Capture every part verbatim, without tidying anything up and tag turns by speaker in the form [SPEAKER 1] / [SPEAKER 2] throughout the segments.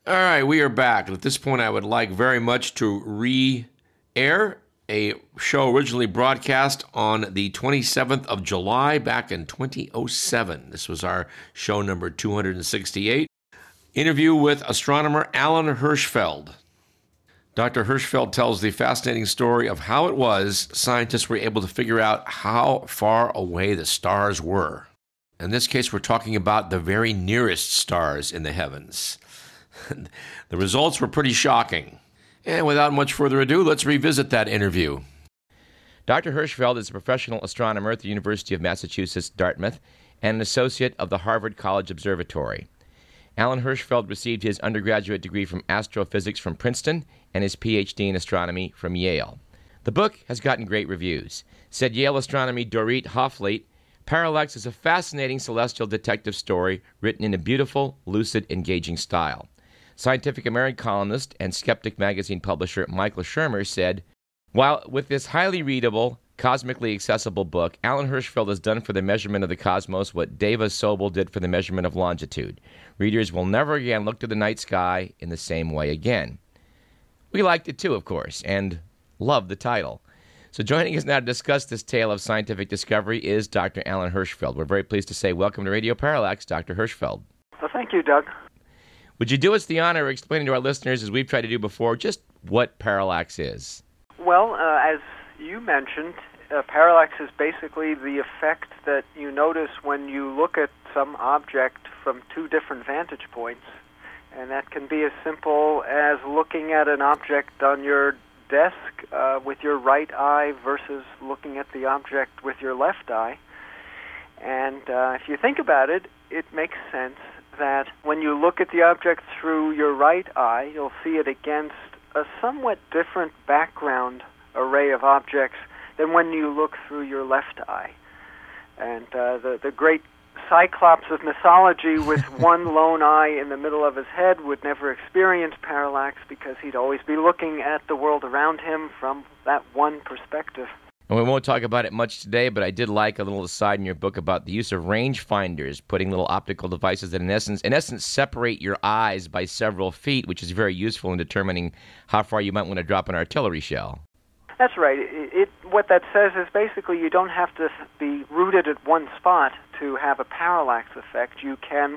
[SPEAKER 1] All right, we are back. At this point, I would like very much to re-air a show originally broadcast on the twenty-seventh of July back in two thousand seven. This was our show number two hundred sixty-eight. Interview with astronomer Alan Hirschfeld. Doctor Hirschfeld tells the fascinating story of how it was scientists were able to figure out how far away the stars were. In this case, we're talking about the very nearest stars in the heavens. The results were pretty shocking. And without much further ado, let's revisit that interview. Doctor Hirschfeld is a professional astronomer at the University of Massachusetts, Dartmouth, and an associate of the Harvard College Observatory. Alan Hirschfeld received his undergraduate degree from astrophysics from Princeton and his P H D in astronomy from Yale. The book has gotten great reviews. Said Yale astronomy Dorit Hoffleit, Parallax is a fascinating celestial detective story written in a beautiful, lucid, engaging style. Scientific American columnist and Skeptic magazine publisher Michael Shermer said, while with this highly readable, cosmically accessible book, Alan Hirschfeld has done for the measurement of the cosmos what Deva Sobel did for the measurement of longitude. Readers will never again look to the night sky in the same way again. We liked it too, of course, and loved the title. So joining us now to discuss this tale of scientific discovery is Doctor Alan Hirschfeld. We're very pleased to say welcome to Radio Parallax, Doctor Hirschfeld.
[SPEAKER 2] Well, thank you, Doug.
[SPEAKER 1] Would you do us the honor of explaining to our listeners, as we've tried to do before, just what parallax is?
[SPEAKER 2] Well, uh, as you mentioned, uh, parallax is basically the effect that you notice when you look at some object from two different vantage points. And that can be as simple as looking at an object on your desk uh, with your right eye versus looking at the object with your left eye. And uh, if you think about it, it makes sense that when you look at the object through your right eye, you'll see it against a somewhat different background array of objects than when you look through your left eye. And uh, the, the great Cyclops of mythology with one lone eye in the middle of his head would never experience parallax because he'd always be looking at the world around him from that one perspective.
[SPEAKER 1] And we won't talk about it much today, but I did like a little aside in your book about the use of rangefinders, putting little optical devices that in essence, in essence separate your eyes by several feet, which is very useful in determining how far you might want to drop an artillery shell.
[SPEAKER 2] That's right. It, it, what that says is basically you don't have to be rooted at one spot to have a parallax effect. You can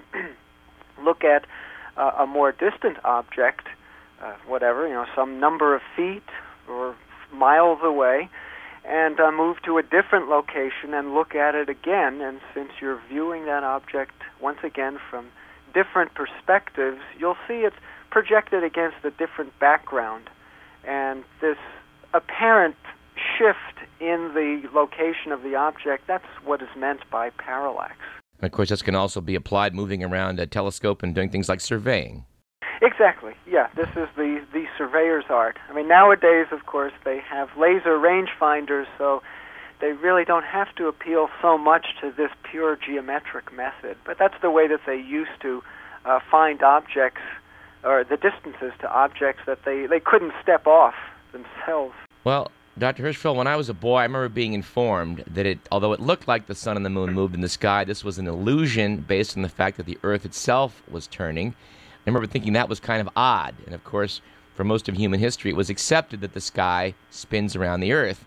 [SPEAKER 2] look at uh, a more distant object, uh, whatever, you know, some number of feet or miles away, and uh, move to a different location and look at it again. And since you're viewing that object once again from different perspectives, you'll see it's projected against a different background. And this apparent shift in the location of the object, that's what is meant by parallax.
[SPEAKER 1] And of course, this can also be applied moving around a telescope and doing things like surveying.
[SPEAKER 2] Exactly, yeah. This is the, the surveyor's art. I mean, nowadays, of course, they have laser rangefinders, so they really don't have to appeal so much to this pure geometric method. But that's the way that they used to uh, find objects, or the distances to objects that they, they couldn't step off themselves.
[SPEAKER 1] Well, Doctor Hirschfeld, when I was a boy, I remember being informed that it, although it looked like the sun and the moon moved in the sky, this was an illusion based on the fact that the Earth itself was turning. I remember thinking that was kind of odd. And of course, for most of human history, it was accepted that the sky spins around the Earth.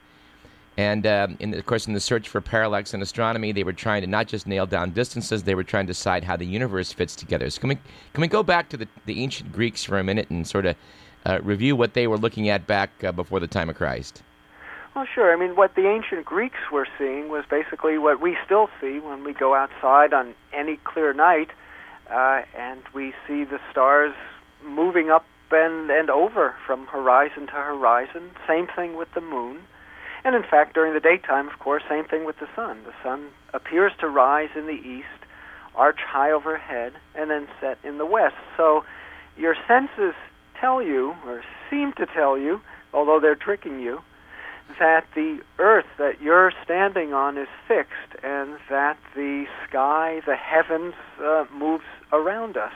[SPEAKER 1] And um, in the, of course, in the search for parallax in astronomy, they were trying to not just nail down distances, they were trying to decide how the universe fits together. So can we, can we go back to the, the ancient Greeks for a minute and sort of uh, review what they were looking at back uh, before the time of Christ?
[SPEAKER 2] Well, sure. I mean, what the ancient Greeks were seeing was basically what we still see when we go outside on any clear night. Uh, and we see the stars moving up and, and over from horizon to horizon. Same thing with the moon. And in fact, during the daytime, of course, same thing with the sun. The sun appears to rise in the east, arch high overhead, and then set in the west. So your senses tell you, or seem to tell you, although they're tricking you, that the earth that you're standing on is fixed and that the sky, the heavens, uh, moves around us.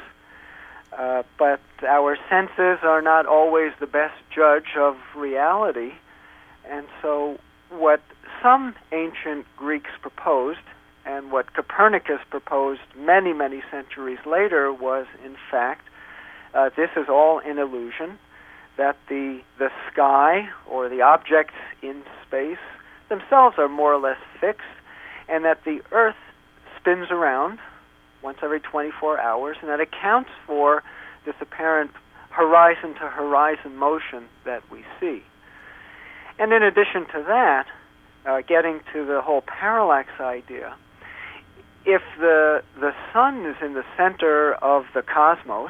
[SPEAKER 2] Uh, but our senses are not always the best judge of reality. And so what some ancient Greeks proposed, and what Copernicus proposed many, many centuries later, was, in fact, uh, this is all an illusion, that the, the sky or the objects in space themselves are more or less fixed, and that the Earth spins around once every twenty-four hours, and that accounts for this apparent horizon-to-horizon motion that we see. And in addition to that, uh, getting to the whole parallax idea, if the the sun is in the center of the cosmos,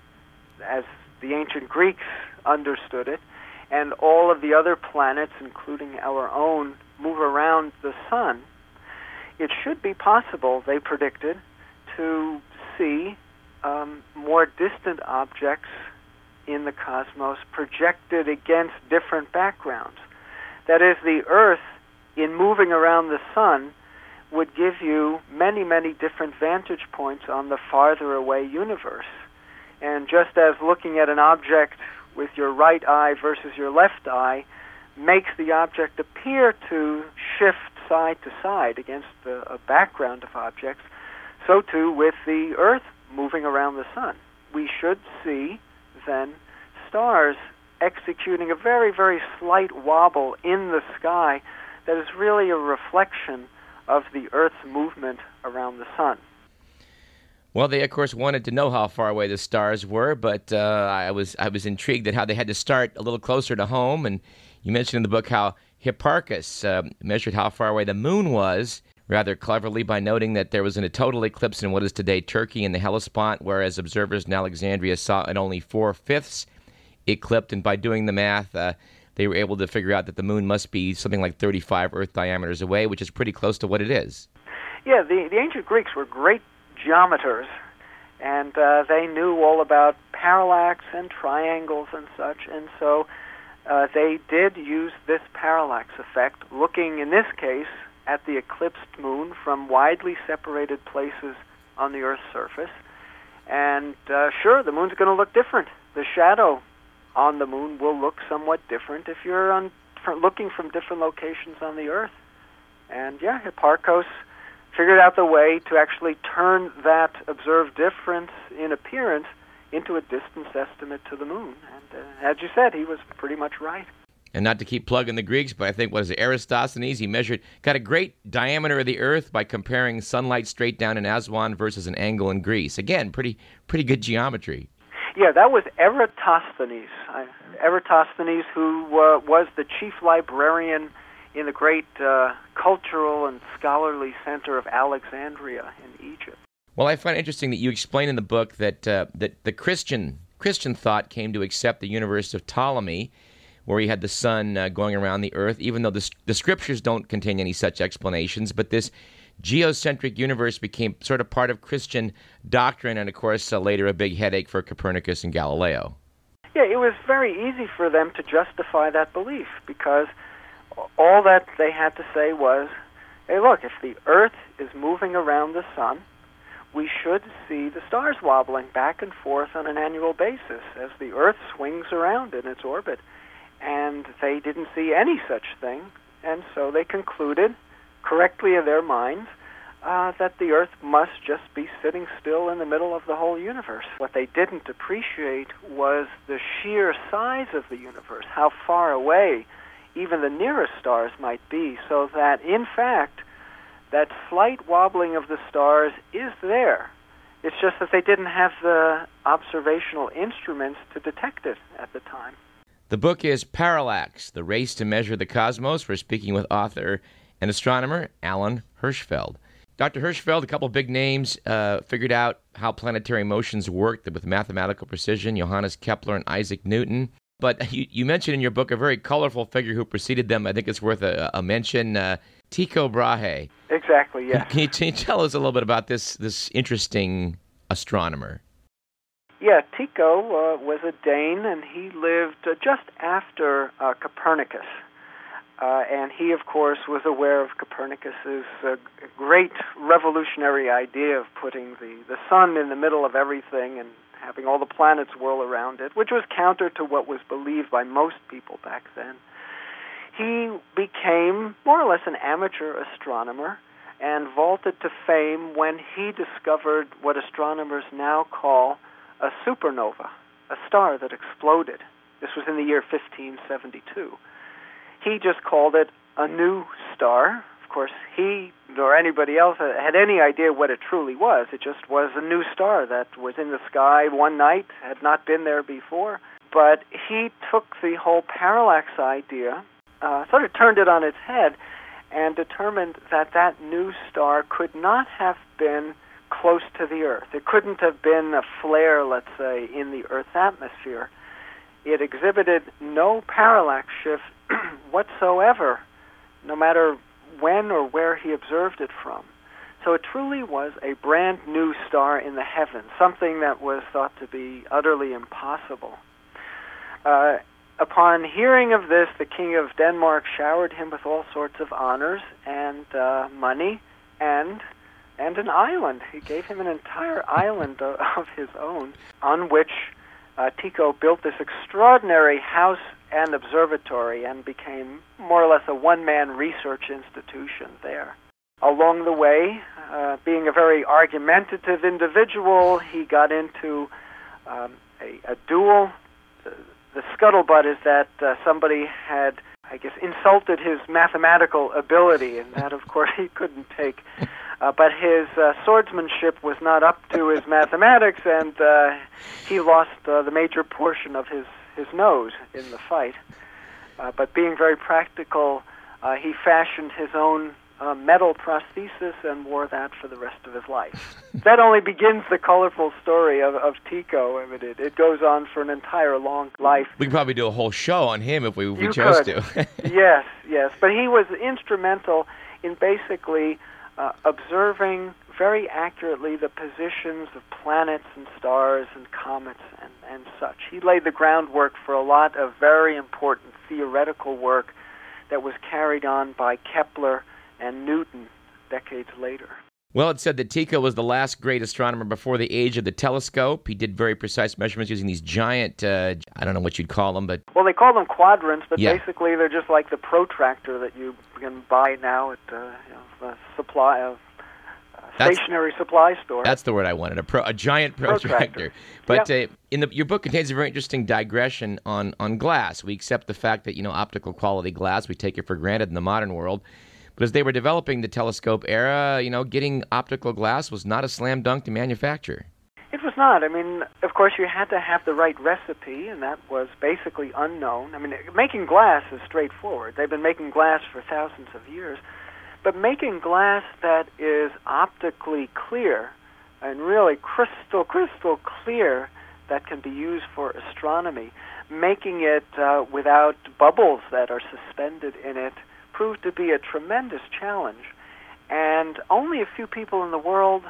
[SPEAKER 2] as the ancient Greeks understood it, and all of the other planets, including our own, move around the sun, it should be possible, they predicted, to see um, more distant objects in the cosmos projected against different backgrounds. That is, the Earth, in moving around the sun, would give you many, many different vantage points on the farther away universe. And just as looking at an object with your right eye versus your left eye makes the object appear to shift side to side against the, a background of objects, so too with the Earth moving around the sun. We should see, then, stars executing a very, very slight wobble in the sky that is really a reflection of the Earth's movement around the sun.
[SPEAKER 3] Well, they, of course, wanted to know how far away the stars were, but uh, I was I was intrigued at how they had to start a little closer to home. And you mentioned in the book how Hipparchus uh, measured how far away the moon was, rather cleverly, by noting that there was an, a total eclipse in what is today Turkey in the Hellespont, whereas observers in Alexandria saw it only four-fifths eclipsed. And by doing the math, uh, they were able to figure out that the moon must be something like thirty-five Earth diameters away, which is pretty close to what it is.
[SPEAKER 2] Yeah, the, the ancient Greeks were great geometers, and uh, they knew all about parallax and triangles and such, and so uh, they did use this parallax effect, looking, in this case, at the eclipsed moon from widely separated places on the Earth's surface. And uh, sure, the moon's going to look different. The shadow on the moon will look somewhat different if you're on, from looking from different locations on the Earth. And yeah, Hipparchus figured out the way to actually turn that observed difference in appearance into a distance estimate to the moon. And uh, as you said, he was pretty much right.
[SPEAKER 3] And not to keep plugging the Greeks, but I think, what is it, Eratosthenes, he measured, got a great diameter of the Earth by comparing sunlight straight down in Aswan versus an angle in Greece. Again, pretty pretty good geometry.
[SPEAKER 2] Yeah, that was Eratosthenes. Uh, Eratosthenes, who uh, was the chief librarian in the great uh, cultural and scholarly center of Alexandria in Egypt.
[SPEAKER 3] Well, I find it interesting that you explain in the book that uh, that the Christian Christian thought came to accept the universe of Ptolemy, where he had the sun uh, going around the Earth, even though the, the scriptures don't contain any such explanations. But this geocentric universe became sort of part of Christian doctrine, and of course uh, later a big headache for Copernicus and Galileo.
[SPEAKER 2] Yeah, it was very easy for them to justify that belief, because all that they had to say was, hey, look, if the Earth is moving around the sun, we should see the stars wobbling back and forth on an annual basis as the Earth swings around in its orbit. And they didn't see any such thing, and so they concluded, correctly in their minds, uh, that the Earth must just be sitting still in the middle of the whole universe. What they didn't appreciate was the sheer size of the universe, how far away even the nearest stars might be, so that, in fact, that slight wobbling of the stars is there. It's just that they didn't have the observational instruments to detect it at the time.
[SPEAKER 3] The book is Parallax, The Race to Measure the Cosmos. We're speaking with author and astronomer Alan Hirschfeld. Doctor Hirschfeld, a couple of big names, uh, figured out how planetary motions worked with mathematical precision, Johannes Kepler and Isaac Newton. But you, you mentioned in your book a very colorful figure who preceded them. I think it's worth a, a mention, uh, Tycho Brahe.
[SPEAKER 2] Exactly, yeah.
[SPEAKER 3] Can you, can you tell us a little bit about this, this interesting astronomer?
[SPEAKER 2] Yeah, Tycho uh, was a Dane, and he lived uh, just after uh, Copernicus. Uh, and he, of course, was aware of Copernicus's uh, great revolutionary idea of putting the, the sun in the middle of everything and having all the planets whirl around it, which was counter to what was believed by most people back then. He became more or less an amateur astronomer and vaulted to fame when he discovered what astronomers now call a supernova. a star that exploded. This was in the year fifteen seventy-two. He just called it a new star. Of course, he nor anybody else had any idea what it truly was. It just was a new star that was in the sky one night, had not been there before. But he took the whole parallax idea, uh, sort of turned it on its head, and determined that that new star could not have been close to the Earth. It couldn't have been a flare, let's say, in the Earth's atmosphere. It exhibited no parallax shift whatsoever, no matter when or where he observed it from. So it truly was a brand new star in the heavens, something that was thought to be utterly impossible. Uh, upon hearing of this, the King of Denmark showered him with all sorts of honors and uh, money and and an island. He gave him an entire island of, of his own, on which uh, Tycho built this extraordinary house and observatory and became more or less a one-man research institution there. Along the way, uh, being a very argumentative individual, he got into um, a, a duel. The, the scuttlebutt is that uh, somebody had, I guess, insulted his mathematical ability, and that, of course, he couldn't take. Uh, but his uh, swordsmanship was not up to his mathematics, and uh, he lost uh, the major portion of his, his nose in the fight. Uh, but being very practical, uh, he fashioned his own uh, metal prosthesis and wore that for the rest of his life. That only begins the colorful story of, of Tycho. I mean, it, it goes on for an entire long life.
[SPEAKER 3] We could probably do a whole show on him if we, if we
[SPEAKER 2] you
[SPEAKER 3] chose
[SPEAKER 2] could.
[SPEAKER 3] to.
[SPEAKER 2] Yes, yes. But he was instrumental in basically uh, observing very accurately the positions of planets and stars and comets and, and such. He laid the groundwork for a lot of very important theoretical work that was carried on by Kepler and Newton decades later.
[SPEAKER 3] Well, it said that Tycho was the last great astronomer before the age of the telescope. He did very precise measurements using these giant, uh, I don't know what you'd call them, but...
[SPEAKER 2] Well, they call them quadrants, but
[SPEAKER 3] yeah.
[SPEAKER 2] basically they're just like the protractor that you can buy now at uh, you know, a supply of stationary supply store.
[SPEAKER 3] That's the word I wanted, a, pro, a giant protractor.
[SPEAKER 2] protractor.
[SPEAKER 3] But
[SPEAKER 2] yep.
[SPEAKER 3] uh, in the, your book contains a very interesting digression on, on glass. We accept the fact that, you know, optical quality glass, we take it for granted in the modern world. But as they were developing the telescope era, you know, getting optical glass was not a slam dunk to manufacture.
[SPEAKER 2] It was not. I mean, of course, you had to have the right recipe, and that was basically unknown. I mean, making glass is straightforward. They've been making glass for thousands of years. But making glass that is optically clear and really crystal, crystal clear that can be used for astronomy, making it uh, without bubbles that are suspended in it, proved to be a tremendous challenge. And only a few people in the world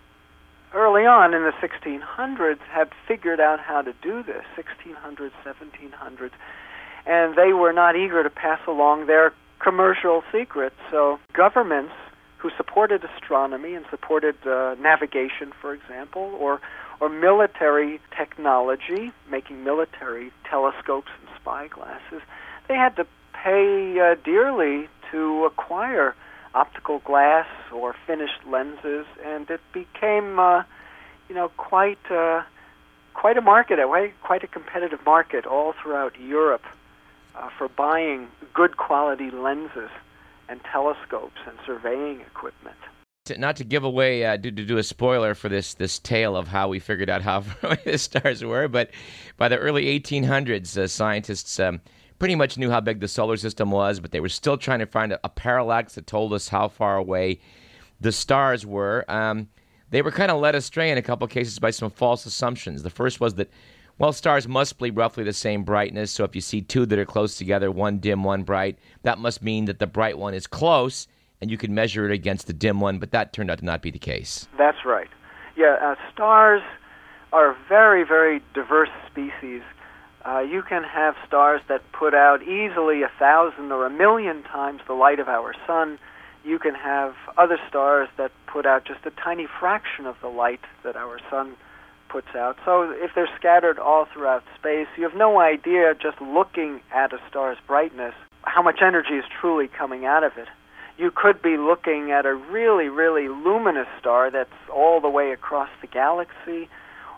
[SPEAKER 2] early on in the sixteen hundreds had figured out how to do this, sixteen hundreds, seventeen hundreds, and they were not eager to pass along their commercial secrets. So governments who supported astronomy and supported uh, navigation, for example, or or military technology, making military telescopes and spyglasses, they had to pay uh, dearly to acquire optical glass or finished lenses, and it became, uh, you know, quite uh, quite a market, quite a competitive market all throughout Europe uh, for buying good quality lenses and telescopes and surveying equipment.
[SPEAKER 3] Not to give away, uh, to, to do a spoiler for this this tale of how we figured out how far away the stars were, but by the early eighteen hundreds, uh, scientists um, pretty much knew how big the solar system was, but they were still trying to find a, a parallax that told us how far away the stars were. Um, they were kind of led astray in a couple of cases by some false assumptions. The first was that, well, stars must be roughly the same brightness, so if you see two that are close together, one dim, one bright, that must mean that the bright one is close, and you can measure it against the dim one, but that turned out to not be the case.
[SPEAKER 2] That's right. Yeah, uh, stars are a very, very diverse species. Uh, you can have stars that put out easily a thousand or a million times the light of our sun. You can have other stars that put out just a tiny fraction of the light that our sun puts out. So if they're scattered all throughout space, you have no idea, just looking at a star's brightness, how much energy is truly coming out of it. You could be looking at a really, really luminous star that's all the way across the galaxy,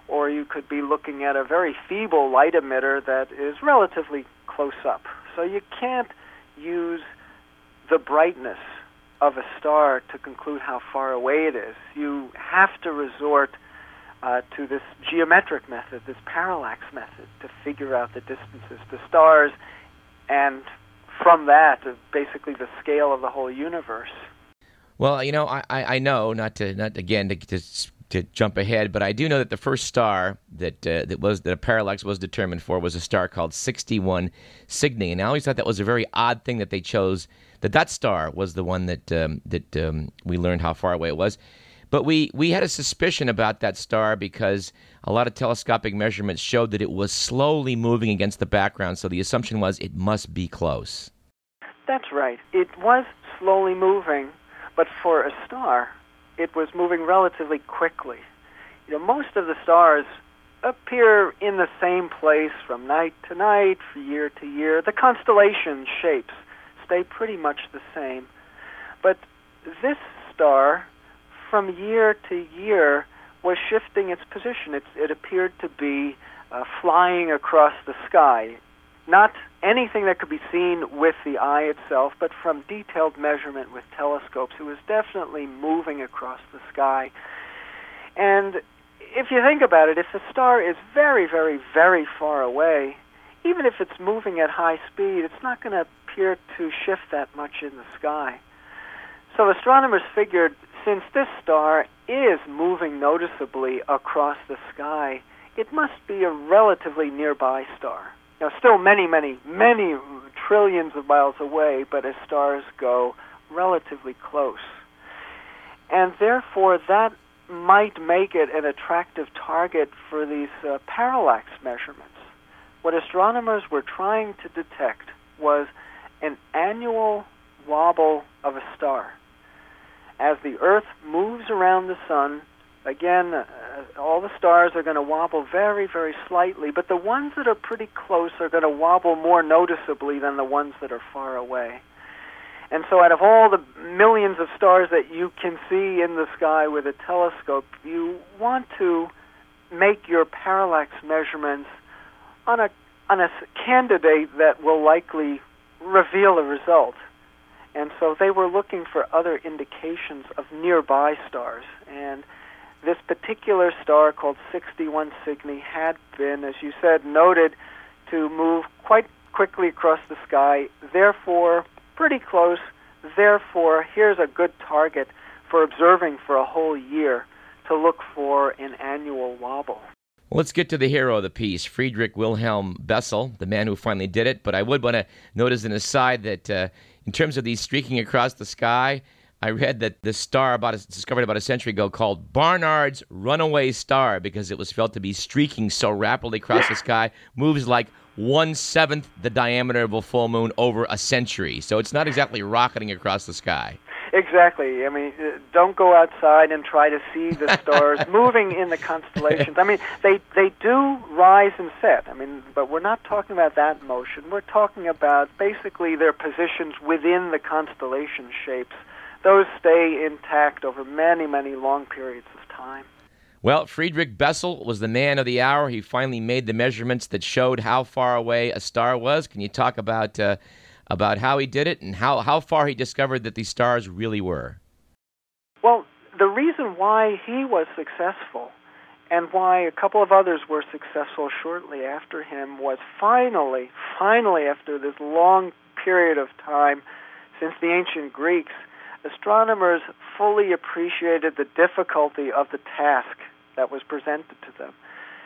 [SPEAKER 2] or you could be looking at a very feeble light emitter that is relatively close up. So you can't use the brightness of a star to conclude how far away it is. You have to resort uh, to this geometric method, this parallax method, to figure out the distances to stars, and from that, uh, basically the scale of the whole universe.
[SPEAKER 3] Well, you know, I, I know, not to not again to, to to jump ahead, but I do know that the first star that uh, that was that a parallax was determined for was a star called sixty-one Cygni, and I always thought that was a very odd thing that they chose. That that star was the one that um, that um, we learned how far away it was, but we we had a suspicion about that star because a lot of telescopic measurements showed that it was slowly moving against the background. So the assumption was it must be close.
[SPEAKER 2] That's right. It was slowly moving, but for a star, it was moving relatively quickly. You know, most of the stars appear in the same place from night to night, from year to year. The constellation shapes stay pretty much the same. But this star, from year to year, was shifting its position. It, it appeared to be uh, flying across the sky. Not anything that could be seen with the eye itself, but from detailed measurement with telescopes. It was definitely moving across the sky. And if you think about it, if the star is very, very, very far away, even if it's moving at high speed, it's not going to appear to shift that much in the sky. So astronomers figured, since this star is moving noticeably across the sky, it must be a relatively nearby star. Now, still many, many, many trillions of miles away, but as stars go, relatively close. And therefore, that might make it an attractive target for these uh, parallax measurements. What astronomers were trying to detect was an annual wobble of a star. As the Earth moves around the sun, again, uh, all the stars are going to wobble very, very slightly, but the ones that are pretty close are going to wobble more noticeably than the ones that are far away. And so out of all the millions of stars that you can see in the sky with a telescope, you want to make your parallax measurements on a on a candidate that will likely reveal a result. And so they were looking for other indications of nearby stars. And this particular star, called sixty-one Cygni, had been, as you said, noted to move quite quickly across the sky, therefore pretty close. Therefore, here's a good target for observing for a whole year to look for an annual wobble.
[SPEAKER 3] Well, let's get to the hero of the piece, Friedrich Wilhelm Bessel, the man who finally did it. But I would want to note as an aside that uh, in terms of these streaking across the sky, I read that this star about a, discovered about a century ago called Barnard's Runaway Star because it was felt to be streaking so rapidly across the sky, moves like one-seventh the diameter of a full moon over a century. So it's not exactly rocketing across the sky.
[SPEAKER 2] Exactly. I mean, don't go outside and try to see the stars moving in the constellations. I mean, they they do rise and set. I mean, but we're not talking about that motion. We're talking about basically their positions within the constellation shapes. Those stay intact over many, many long periods of time.
[SPEAKER 3] Well, Friedrich Bessel was the man of the hour. He finally made the measurements that showed how far away a star was. Can you talk about uh, about how he did it and how, how far he discovered that these stars really were?
[SPEAKER 2] Well, the reason why he was successful and why a couple of others were successful shortly after him was finally, finally, after this long period of time since the ancient Greeks, astronomers fully appreciated the difficulty of the task that was presented to them.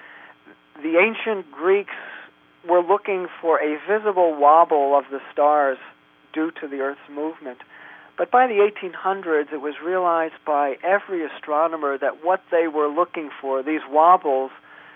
[SPEAKER 2] The ancient Greeks were looking for a visible wobble of the stars due to the Earth's movement. But by the eighteen hundreds, it was realized by every astronomer that what they were looking for, these wobbles,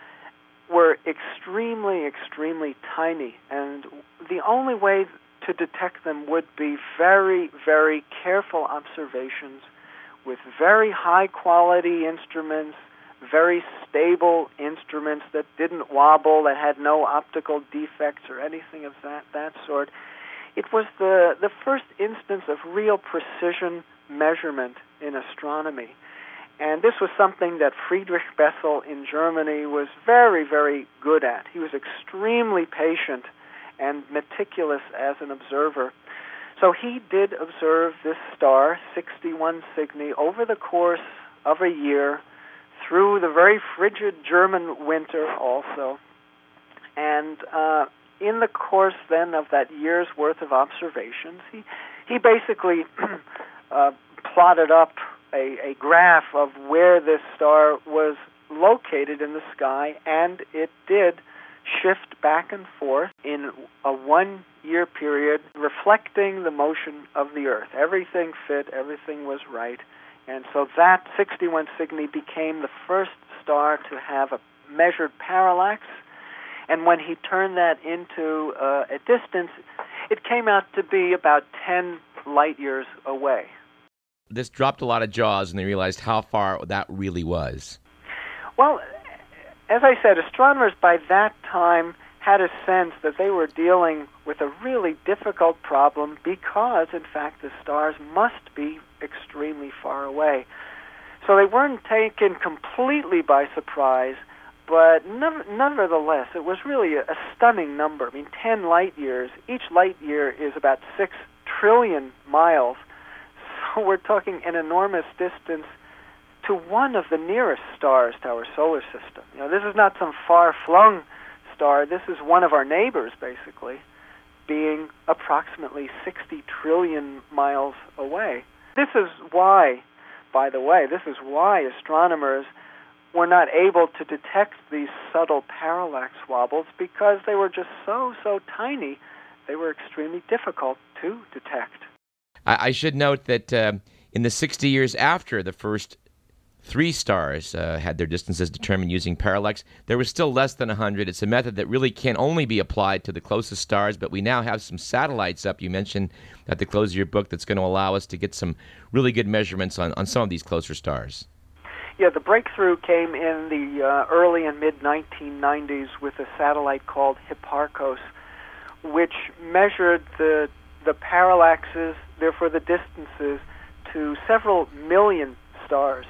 [SPEAKER 2] were extremely, extremely tiny. And the only way to detect them would be very, very careful observations with very high-quality instruments, very stable instruments that didn't wobble, that had no optical defects or anything of that, that sort. It was the, the first instance of real precision measurement in astronomy. And this was something that Friedrich Bessel in Germany was very, very good at. He was extremely patient and meticulous as an observer. So he did observe this star, sixty-one Cygni, over the course of a year, through the very frigid German winter also. And uh, in the course then of that year's worth of observations, he, he basically uh, plotted up a, a graph of where this star was located in the sky, and it did shift back and forth in a one-year period, reflecting the motion of the Earth. Everything fit, everything was right. And so that sixty-one Cygni became the first star to have a measured parallax. And when he turned that into uh, a distance, it came out to be about ten light years away.
[SPEAKER 3] This dropped a lot of jaws, and they realized how far that really was.
[SPEAKER 2] Well, as I said, astronomers by that time had a sense that they were dealing with a really difficult problem because, in fact, the stars must be extremely far away. So they weren't taken completely by surprise, but nevertheless, it was really a stunning number. I mean, ten light years. Each light year is about six trillion miles. So we're talking an enormous distance to one of the nearest stars to our solar system. You know, this is not some far-flung star. This is one of our neighbors, basically, being approximately sixty trillion miles away. This is why, by the way, this is why astronomers were not able to detect these subtle parallax wobbles, because they were just so, so tiny, they were extremely difficult to detect.
[SPEAKER 3] I, I should note that uh, in the sixty years after the first three stars uh, had their distances determined using parallax, there was still less than one hundred. It's a method that really can only be applied to the closest stars, but we now have some satellites up. You mentioned at the close of your book that's going to allow us to get some really good measurements on, on some of these closer stars.
[SPEAKER 2] Yeah, the breakthrough came in the uh, early and mid nineteen nineties with a satellite called Hipparcos, which measured the the parallaxes, therefore the distances, to several million stars.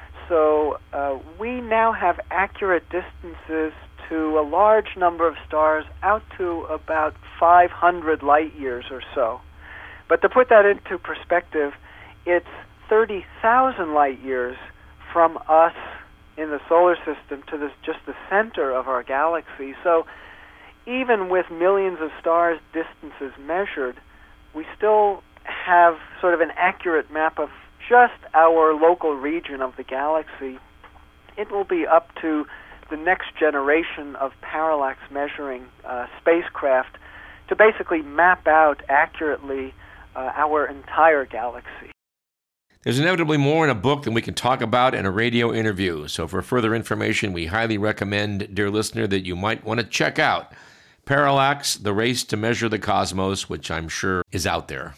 [SPEAKER 2] So uh, we now have accurate distances to a large number of stars out to about five hundred light years or so. But to put that into perspective, it's thirty thousand light years from us in the solar system to this, just the center of our galaxy. So even with millions of stars distances measured, we still have sort of an accurate map of just our local region of the galaxy. It will be up to the next generation of parallax measuring uh, spacecraft to basically map out accurately uh, our entire galaxy.
[SPEAKER 1] There's inevitably more in a book than we can talk about in a radio interview. So for further information, we highly recommend, dear listener, that you might want to check out Parallax, The Race to Measure the Cosmos, which I'm sure is out there.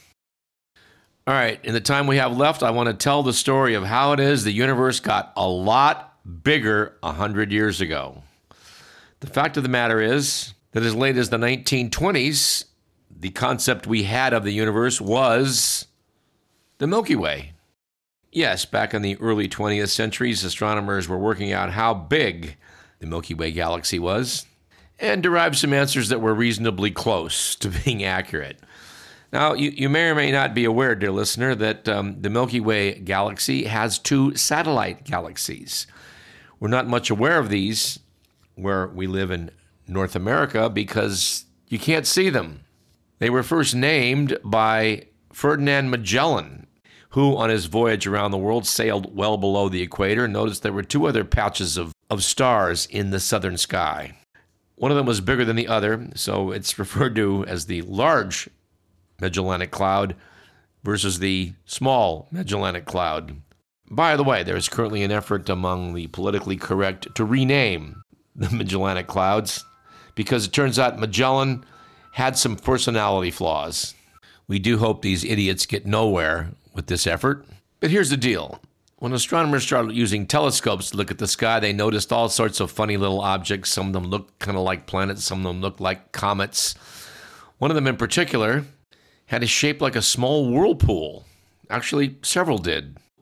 [SPEAKER 1] All right, in the time we have left, I want to tell the story of how it is the universe got a lot bigger a hundred years ago. The fact of the matter is that as late as the nineteen twenties, the concept we had of the universe was the Milky Way. Yes, back in the early twentieth centuries, astronomers were working out how big the Milky Way galaxy was and derived some answers that were reasonably close to being accurate. Now, you, you may or may not be aware, dear listener, that um, the Milky Way galaxy has two satellite galaxies. We're not much aware of these where we live in North America because you can't see them. They were first named by Ferdinand Magellan, who on his voyage around the world sailed well below the equator and noticed there were two other patches of, of stars in the southern sky. One of them was bigger than the other, so it's referred to as the Large Magellanic Cloud versus the Small Magellanic Cloud. By the way, there is currently an effort among the politically correct to rename the Magellanic Clouds because it turns out Magellan had some personality flaws. We do hope these idiots get nowhere with this effort. But here's the deal. When astronomers started using telescopes to look at the sky, they noticed all sorts of funny little objects. Some of them looked kind of like planets, some of them looked like comets. One of them in particular had a shape like a small whirlpool. Actually, several did.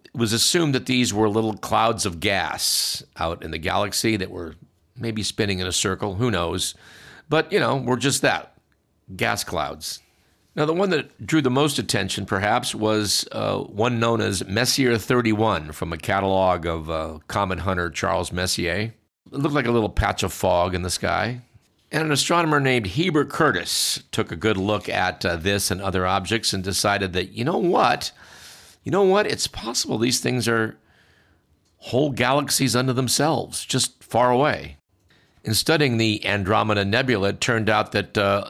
[SPEAKER 1] it was assumed that these were little clouds of gas out in the galaxy that were maybe spinning in a circle. Who knows? But, you know, we're just that, gas clouds. Now, the one that drew the most attention, perhaps, was uh, one known as Messier thirty-one from a catalog of uh, comet hunter Charles Messier. It looked like a little patch of fog in the sky. And an astronomer named Heber Curtis took a good look at uh, this and other objects and decided that, you know what? You know what? It's possible these things are whole galaxies unto themselves, just far away. In studying the Andromeda Nebula, it turned out that uh,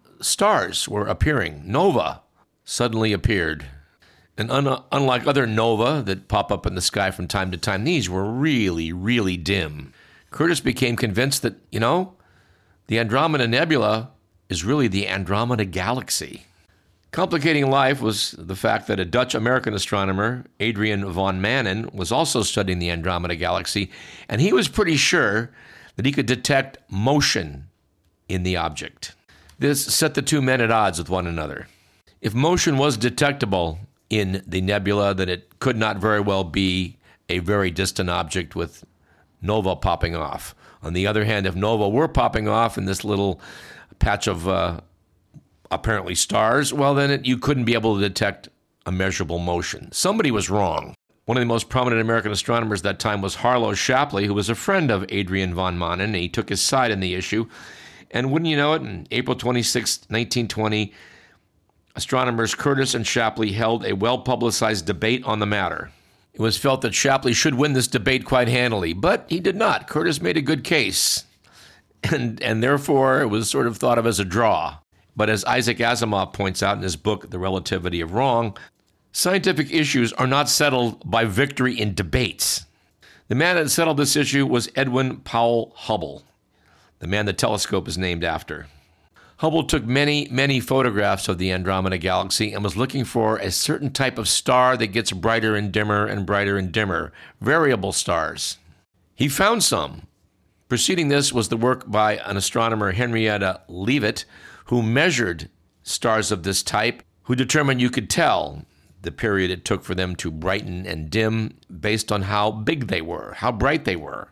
[SPEAKER 1] stars were appearing. Nova suddenly appeared. And un- unlike other nova that pop up in the sky from time to time, these were really, really dim. Curtis became convinced that, you know, the Andromeda Nebula is really the Andromeda Galaxy. Complicating life was the fact that a Dutch-American astronomer, Adrian van Manen, was also studying the Andromeda Galaxy, and he was pretty sure that he could detect motion in the object. This set the two men at odds with one another. If motion was detectable in the nebula, then it could not very well be a very distant object with nova popping off. On the other hand, if nova were popping off in this little patch of uh, apparently stars, well, then it, you couldn't be able to detect a measurable motion. Somebody was wrong. One of the most prominent American astronomers at that time was Harlow Shapley, who was a friend of Adrian van Manen, and he took his side in the issue. And wouldn't you know it, on April twenty-sixth, nineteen twenty, astronomers Curtis and Shapley held a well-publicized debate on the matter. It was felt that Shapley should win this debate quite handily, but he did not. Curtis made a good case, and, and therefore it was sort of thought of as a draw. But as Isaac Asimov points out in his book, The Relativity of Wrong, scientific issues are not settled by victory in debates. The man that settled this issue was Edwin Powell Hubble, the man the telescope is named after. Hubble took many, many photographs of the Andromeda Galaxy and was looking for a certain type of star that gets brighter and dimmer and brighter and dimmer, variable stars. He found some. Preceding this was the work by an astronomer, Henrietta Leavitt, who measured stars of this type, who determined you could tell the period it took for them to brighten and dim based on how big they were, how bright they were.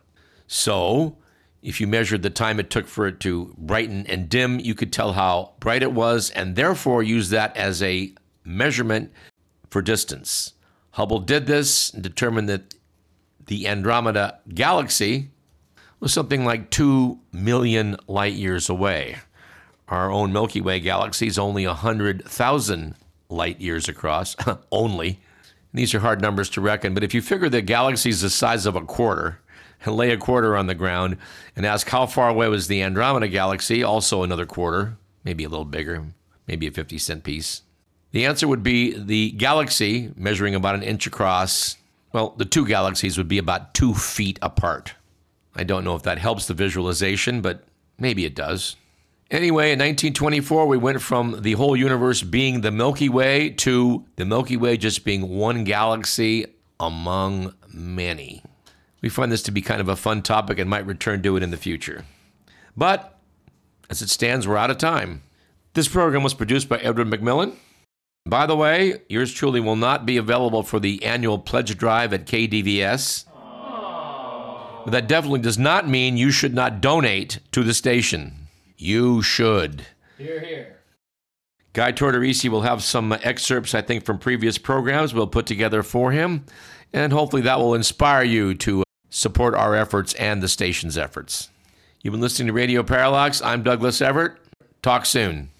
[SPEAKER 1] So, if you measured the time it took for it to brighten and dim, you could tell how bright it was and therefore use that as a measurement for distance. Hubble did this and determined that the Andromeda Galaxy was something like two million light years away. Our own Milky Way galaxy is only one hundred thousand light years across, only. These are hard numbers to reckon, but if you figure the galaxy is the size of a quarter, and lay a quarter on the ground and ask how far away was the Andromeda Galaxy, also another quarter, maybe a little bigger, maybe a fifty cent piece. The answer would be the galaxy, measuring about an inch across, well, the two galaxies would be about two feet apart. I don't know if that helps the visualization, but maybe it does. Anyway, in nineteen twenty-four, we went from the whole universe being the Milky Way to the Milky Way just being one galaxy among many. We find this to be kind of a fun topic and might return to it in the future. But, as it stands, we're out of time. This program was produced by Edward McMillan. By the way, yours truly will not be available for the annual pledge drive at K D V S. But that definitely does not mean you should not donate to the station. You should.
[SPEAKER 3] Hear, hear.
[SPEAKER 1] Guy Tortorisi will have some excerpts, I think, from previous programs we'll put together for him, and hopefully that will inspire you to support our efforts and the station's efforts. You've been listening to Radio Parallax. I'm Douglas Everett. Talk soon.